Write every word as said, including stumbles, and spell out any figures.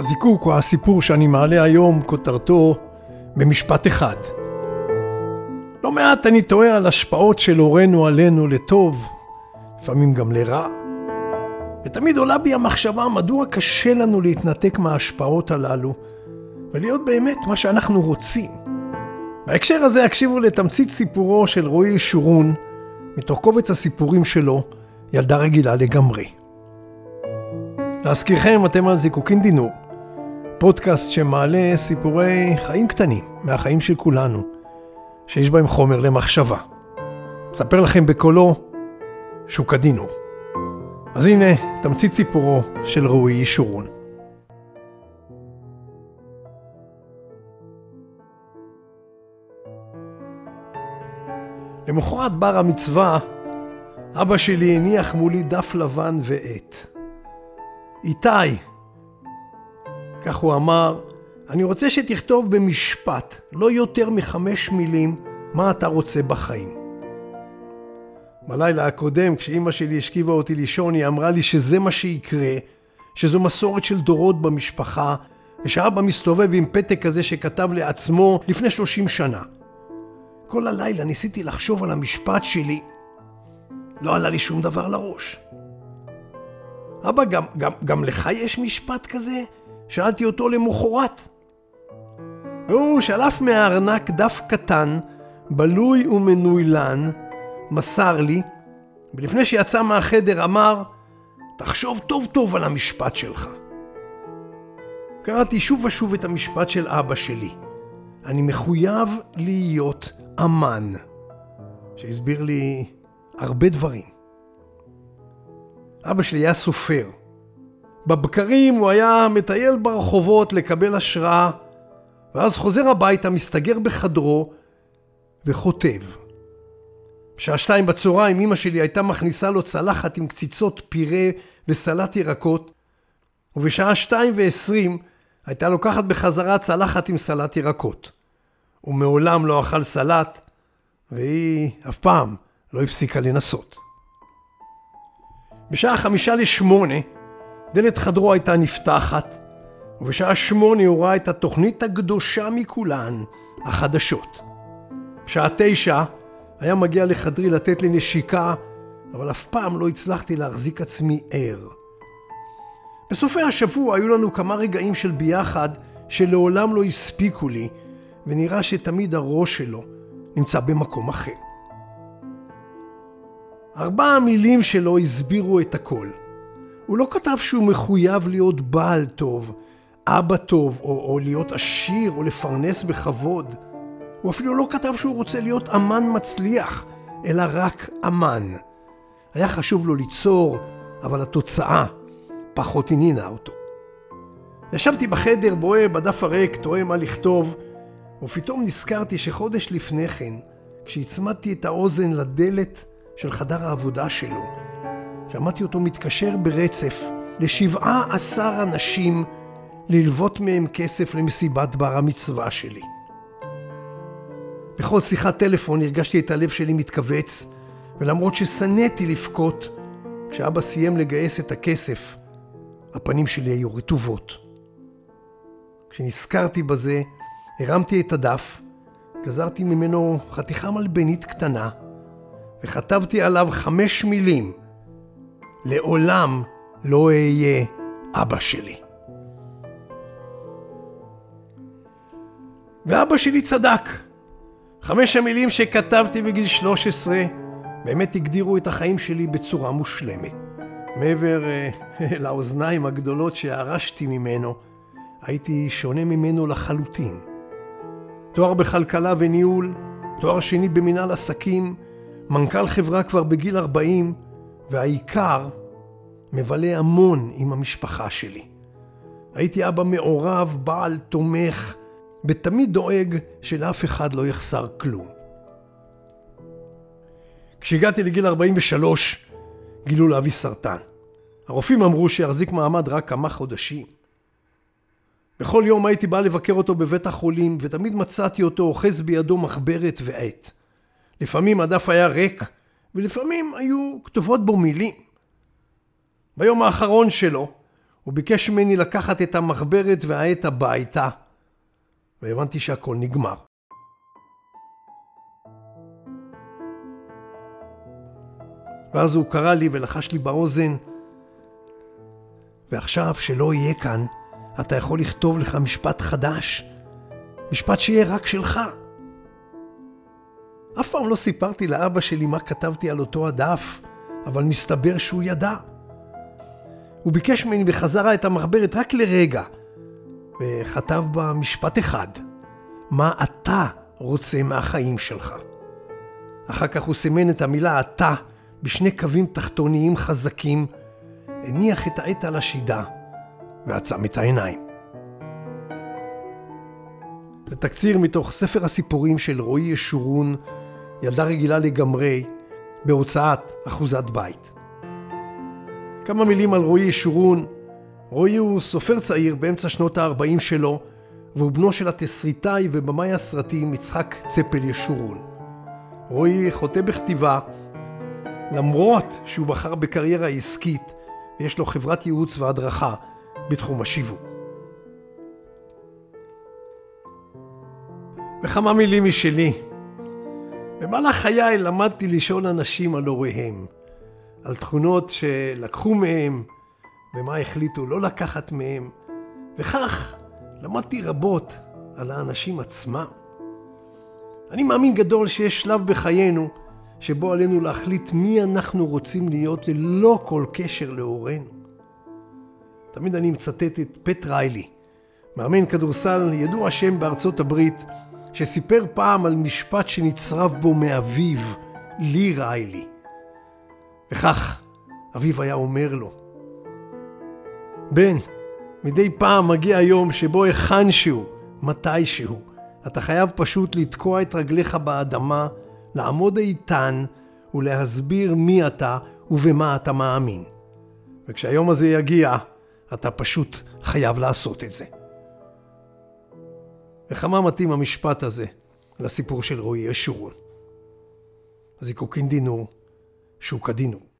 הזיקוק או הסיפור שאני מעלה היום כותרתו במשפט אחד. לא מעט אני טועה על השפעות של הורינו עלינו לטוב, לפעמים גם לרע. ותמיד עולה בי המחשבה מדוע קשה לנו להתנתק מההשפעות הללו ולהיות באמת מה שאנחנו רוצים. בהקשר הזה הקשיבו לתמצית סיפורו של רועי ישורון, מתוך קובץ הסיפורים שלו, ילדה רגילה לגמרי. להזכירכם, אתם על זיקוקין דינור, פודקאסט שמעלה סיפורי חיים קטנים מהחיים של כולנו, שיש בהם חומר למחשבה. אספר לכם בקולו שוק הדינור. אז הנה תמצית סיפורו של רועי ישורון. למחרת בר המצווה, אבא שלי הניח מולי דף לבן ועט. איתי, כך הוא אמר, אני רוצה שתכתוב במשפט, לא יותר מחמש מילים, מה אתה רוצה בחיים. בלילה הקודם, כשאמא שלי השכיבה אותי לישון, היא אמרה לי שזה מה שיקרה, שזו מסורת של דורות במשפחה, ושאבא מסתובב עם פתק כזה שכתב לעצמו לפני שלושים שנה. כל הלילה ניסיתי לחשוב על המשפט שלי, לא עלה לי שום דבר לראש. אבא, גם, גם, גם לך יש משפט כזה? שאלתי אותו למחרת. והוא שלף מהארנק דף קטן, בלוי ומנוילן, מסר לי, ולפני שיצא מהחדר אמר, תחשוב טוב טוב על המשפט שלך. קראתי שוב ושוב את המשפט של אבא שלי. אני מחויב להיות אמן, שהסביר לי הרבה דברים. אבא שלי היה סופר. בבקרים הוא היה מטייל ברחובות לקבל השראה, ואז חוזר הביתה, מסתגר בחדרו וכותב. בשעה שתיים בצהריים אמא שלי הייתה מכניסה לו צלחת עם קציצות פירה וסלט ירקות, ובשעה שתיים ועשרים הייתה לוקחת בחזרה צלחת עם סלט ירקות. הוא מעולם לא אכל סלט, והיא אף פעם לא הפסיקה לנסות. בשעה חמישה לשמונה, דלת חדרו הייתה נפתחת, ובשעה שמונה הוא ראה את התוכנית הקדושה מכולן, החדשות. בשעה תשע היה מגיע לחדרי לתת לי נשיקה, אבל אף פעם לא הצלחתי להחזיק עצמי ער. בסופי השבוע היו לנו כמה רגעים של ביחד שלעולם לא הספיקו לי, ונראה שתמיד הראש שלו נמצא במקום אחר. ארבע המילים שלו הסבירו את הכל. הוא לא כתב שהוא מחויב להיות בעל טוב, אבא טוב, או, או להיות עשיר, או לפרנס בכבוד. הוא אפילו לא כתב שהוא רוצה להיות אמן מצליח, אלא רק אמן. היה חשוב לו ליצור, אבל התוצאה פחות עניינה אותו. ישבתי בחדר בוהה בדף הריק, תוהה מה לכתוב, ופתאום נזכרתי שחודש לפני כן, כשהצמדתי את האוזן לדלת של חדר העבודה שלו, שמעתי אותו מתקשר ברצף לשבעה עשר אנשים ללוות מהם כסף למסיבת בר המצווה שלי. בכל שיחת טלפון הרגשתי את הלב שלי מתכווץ, ולמרות שסניתי לבכות, כשאבא סיים לגייס את הכסף, הפנים שלי היו רטובות. כשנזכרתי בזה, הרמתי את הדף, גזרתי ממנו חתיכה מלבנית קטנה, וכתבתי עליו חמש מילים, לעולם לא אהיה אבא שלי. ואבא שלי צדק. חמש המילים שכתבתי בגיל שלוש עשרה באמת הגדירו את החיים שלי בצורה מושלמת. מעבר uh, לאוזניים הגדולות שהרשתי ממנו, הייתי שונה ממנו לחלוטין. תואר בכלכלה וניהול, תואר שני במנהל עסקים, מנכ"ל חברה כבר בגיל ארבעים, והעיקר, מבלה המון עם המשפחה שלי. הייתי אבא מעורב, בעל תומך, ותמיד דואג שלאף אחד לא יחסר כלום. כשהגעתי לגיל ארבעים ושלוש, גילו לאבי סרטן. הרופאים אמרו שיחזיק מעמד רק כמה חודשים. בכל יום הייתי בא לבקר אותו בבית החולים, ותמיד מצאתי אותו אוחז בידו מחברת ועט. לפעמים הדף היה ריק, ולפעמים היו כתובות בו מילים. ביום האחרון שלו, הוא ביקש ממני לקחת את המחברת והעט הביתה, והבנתי שהכל נגמר. ואז הוא קרא לי ולחש לי באוזן, ועכשיו שלא יהיה כאן, אתה יכול לכתוב לך משפט חדש, משפט שיהיה רק שלך. אף פעם לא סיפרתי לאבא שלי מה כתבתי על אותו הדף, אבל מסתבר שהוא ידע. הוא ביקש ממני בחזרה את המחברת רק לרגע, וכתב בה משפט אחד, מה אתה רוצה מהחיים שלך. אחר כך הוא סימן את המילה אתה בשני קווים תחתוניים חזקים, הניח את העט על השידה ועצם את העיניים. זה תקציר מתוך ספר הסיפורים של רועי ישורון, ילדה רגילה לגמרי, בהוצאת אחוזת בית. כמה מילים על רועי ישורון. רועי הוא סופר צעיר באמצע שנות ה-ארבעים שלו, והוא בנו של התסריטאי ובמאי הסרטים יצחק צפל ישורון. רועי חוטא בכתיבה, למרות שהוא בחר בקריירה עסקית, ויש לו חברת ייעוץ והדרכה בתחום השיווק. וכמה מילים משלי. במהלך חיי למדתי לשאול אנשים על הוריהם, על תכונות שלקחו מהם, ומה החליטו לא לקחת מהם, וכך למדתי רבות על האנשים עצמם. אני מאמין גדול שיש שלב בחיינו, שבו עלינו להחליט מי אנחנו רוצים להיות ללא כל קשר להורינו. תמיד אני מצטט את פט ריילי, מאמן כדורסל ידוע שם בארצות הברית, שסיפר פעם על משפט שנצרב בו מאביו, לי ריילי. וכך אביו היה אומר לו, בן, מדי פעם מגיע היום שבו היכן שהוא, מתי שהוא, אתה חייב פשוט לתקוע את רגליך באדמה, לעמוד איתן ולהסביר מי אתה ובמה אתה מאמין. וכשהיום הזה יגיע, אתה פשוט חייב לעשות את זה. וכמה מתאים המשפט הזה לסיפור של רועי ישורון. זיקוקין דינור, שוק הדינור.